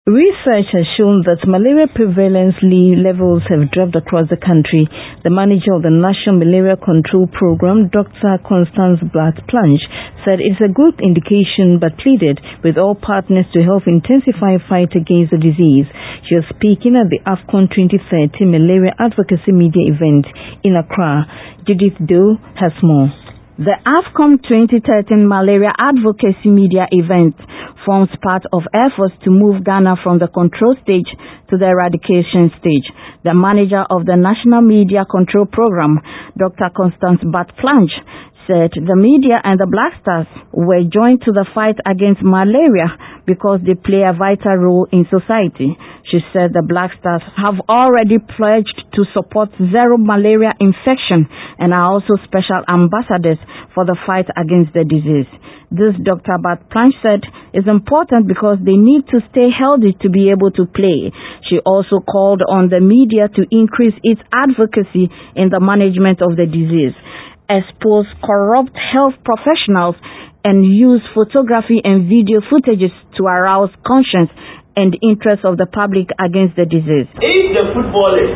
Research has shown that malaria prevalence levels have dropped across the country. The manager of the National Malaria Control Program, Dr. Constance Blatt-Planche, said it's a good indication but pleaded with all partners to help intensify fight against the disease. She was speaking at the AFCON 2030 Malaria Advocacy Media event in Accra. Judith Doe has more. The AFCON 2013 Malaria Advocacy Media event forms part of efforts to move Ghana from the control stage to the eradication stage. The manager of the National Media Control Program, Dr. Constance Blatt-Planche, said the media and the Black Stars were joined to the fight against malaria because they play a vital role in society. She said the Black Stars have already pledged to support zero malaria infection and are also special ambassadors for the fight against the disease. This, Dr. Blatt-Planche said, is important because they need to stay healthy to be able to play. She also called on the media to increase its advocacy in the management of the disease, expose corrupt health professionals, and use photography and video footages to arouse conscience and interest of the public against the disease. If the footballers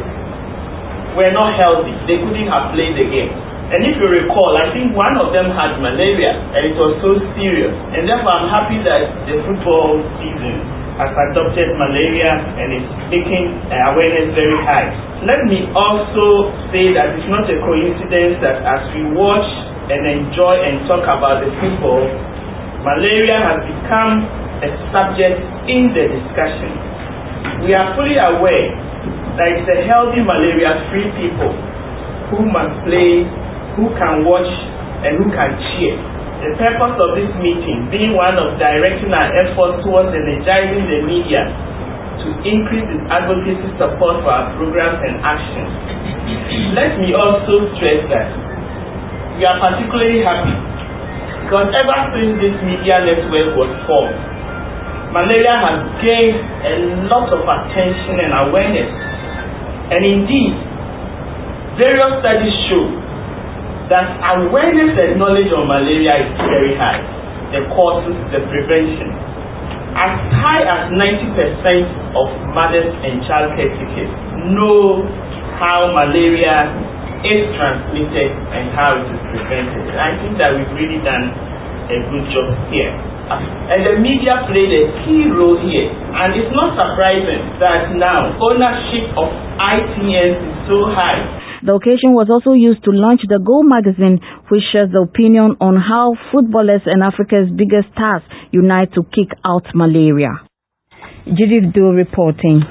were not healthy, they couldn't have played the game. And if you recall, I think one of them had malaria and it was so serious. And therefore I'm happy that the football season has adopted malaria and is making awareness very high. Let me also say that it's not a coincidence that as we watch and enjoy and talk about the football, malaria has become a subject in the discussion. We are fully aware that it's a healthy malaria-free people who must play, who can watch, and who can cheer. The purpose of this meeting being one of directing our efforts towards energizing the media to increase its advocacy support for our programs and actions. Let me also stress that we are particularly happy because ever since this media network was formed, malaria has gained a lot of attention and awareness. And indeed, various studies show that awareness and knowledge of malaria is very high. The causes, the prevention. As high as 90% of mothers and child caretakers know how malaria is transmitted and how it is prevented. I think that we've really done a good job here. And the media played a key role here. And it's not surprising that now ownership of ITNs is so high. The occasion was also used to launch the Go magazine, which shares the opinion on how footballers and Africa's biggest stars unite to kick out malaria. Judith Doe reporting.